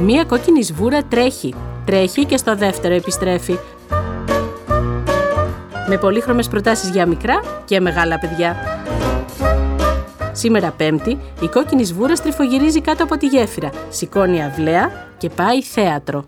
Μία κόκκινη σβούρα τρέχει και στο δεύτερο επιστρέφει. Με πολύχρωμες προτάσεις για μικρά και μεγάλα παιδιά. Σήμερα Πέμπτη, η κόκκινη σβούρα στριφογυρίζει κάτω από τη γέφυρα, σηκώνει αυλαία και πάει θέατρο.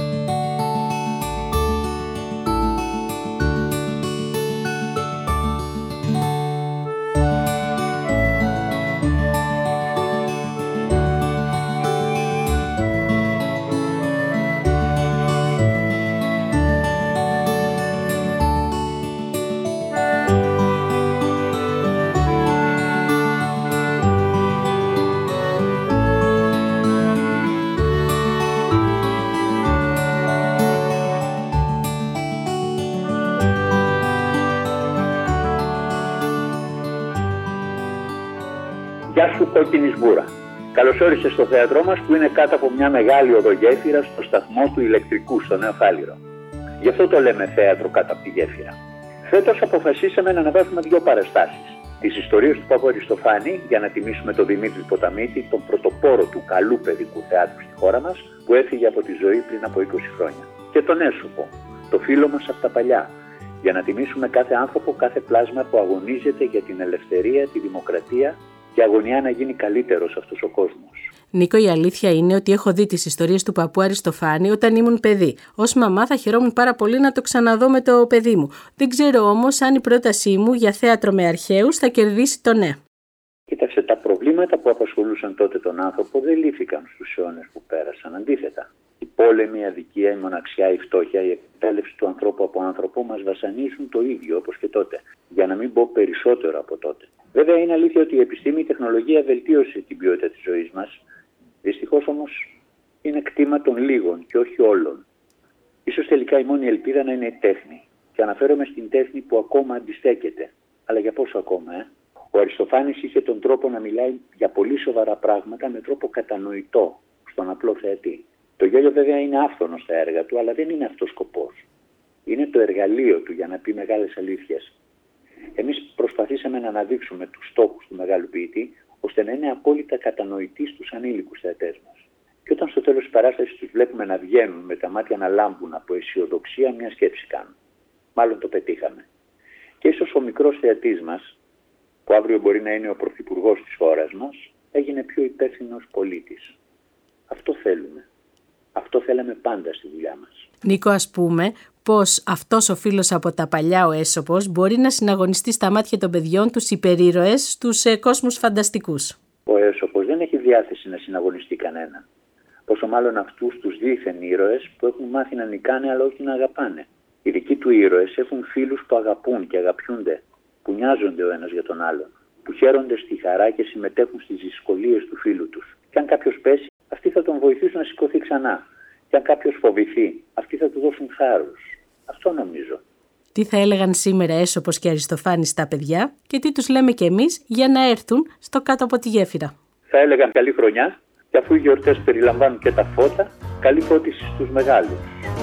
Γεια σου κόκκινη σβούρα. Καλώς όρισες στο θέατρό μας που είναι κάτω από μια μεγάλη οδογέφυρα στο σταθμό του ηλεκτρικού στο Νέο Φάληρο. Γι' αυτό το λέμε θέατρο κάτω από τη γέφυρα. Φέτος αποφασίσαμε να αναβάσουμε 2 παραστάσεις. Τις ιστορίες του Παππού Αριστοφάνη για να τιμήσουμε τον Δημήτρη Ποταμίτη, τον πρωτοπόρο του καλού παιδικού θεάτρου στη χώρα μας που έφυγε από τη ζωή πριν από 20 χρόνια. Και τον Έσωπο, το φίλο μας από τα παλιά, για να τιμήσουμε κάθε άνθρωπο, κάθε πλάσμα που αγωνίζεται για την ελευθερία, τη δημοκρατία και αγωνιά να γίνει καλύτερος αυτός ο κόσμος. Νίκο, η αλήθεια είναι ότι έχω δει τις ιστορίες του Παππού Αριστοφάνη όταν ήμουν παιδί. Ως μαμά θα χαιρόμουν πάρα πολύ να το ξαναδώ με το παιδί μου. Δεν ξέρω όμως αν η πρότασή μου για θέατρο με αρχαίους θα κερδίσει το ναι. Κοίταξε, τα προβλήματα που απασχολούσαν τότε τον άνθρωπο δεν λύθηκαν στους αιώνες που πέρασαν. Αντίθετα, η πόλεμη, η αδικία, η μοναξιά, η φτώχεια, η εκμετάλλευση του ανθρώπου από άνθρωπο μας βασανίζουν το ίδιο όπως και τότε. Για να μην πω περισσότερο από τότε. Βέβαια, είναι αλήθεια ότι η επιστήμη, η τεχνολογία βελτίωσε την ποιότητα της ζωής μας. Δυστυχώς όμως είναι κτήμα των λίγων και όχι όλων. Ίσως τελικά η μόνη ελπίδα να είναι η τέχνη. Και αναφέρομαι στην τέχνη που ακόμα αντιστέκεται. Αλλά για πόσο ακόμα, Ο Αριστοφάνης είχε τον τρόπο να μιλάει για πολύ σοβαρά πράγματα με τρόπο κατανοητό στον απλό θεατή. Το γέλιο βέβαια είναι άφθονο στα έργα του, αλλά δεν είναι αυτός σκοπός. Είναι το εργαλείο του για να πει μεγάλες αλήθειες. Εμείς προσπαθήσαμε να αναδείξουμε τους στόχους του μεγάλου ποιητή, ώστε να είναι απόλυτα κατανοητοί στους ανήλικους θεατές μας. Και όταν στο τέλος της παράστασης τους βλέπουμε να βγαίνουν με τα μάτια να λάμπουν από αισιοδοξία, μια σκέψη κάνουν. Μάλλον το πετύχαμε. Και ίσως ο μικρός θεατής μας, που αύριο μπορεί να είναι ο πρωθυπουργός της χώρας μας, έγινε πιο υπεύθυνος πολίτης. Αυτό θέλουμε. Αυτό θέλαμε πάντα στη δουλειά μας. Νίκο, ας πούμε πως αυτός ο φίλος από τα παλιά, ο Έσωπος, μπορεί να συναγωνιστεί στα μάτια των παιδιών τους υπερήρωες στους κόσμους φανταστικούς. Ο Έσωπος δεν έχει διάθεση να συναγωνιστεί κανένα. Πόσο μάλλον αυτούς τους δίθεν ήρωες που έχουν μάθει να νικάνε αλλά όχι να αγαπάνε. Οι δικοί του ήρωες έχουν φίλους που αγαπούν και αγαπιούνται, που νοιάζονται ο ένας για τον άλλον, που χαίρονται στη χαρά και συμμετέχουν στις δυσκολίες του φίλου τους. Και αν κάποιος πέσει, αυτοί θα τον βοηθήσουν να σηκωθεί ξανά. Και αν κάποιος φοβηθεί, αυτοί θα του δώσουν θάρρος. Αυτό νομίζω. Τι θα έλεγαν σήμερα Έσωπος και Αριστοφάνης στα παιδιά και τι τους λέμε κι εμείς για να έρθουν στο κάτω από τη γέφυρα. Θα έλεγαν καλή χρονιά και αφού οι γιορτές περιλαμβάνουν και τα φώτα, καλή φώτιση στους μεγάλους.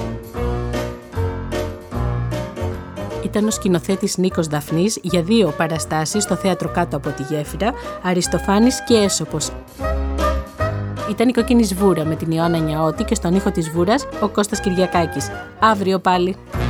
Ήταν ο σκηνοθέτης Νίκος Δαφνής για 2 παραστάσεις στο θέατρο κάτω από τη γέφυρα, Αριστοφάνης και Έσωπος. Ήταν η Κόκκινη Σβούρα με την Ιωάννα Νιαώτη και στον ήχο της Σβούρας ο Κώστας Κυριακάκης. Αύριο πάλι.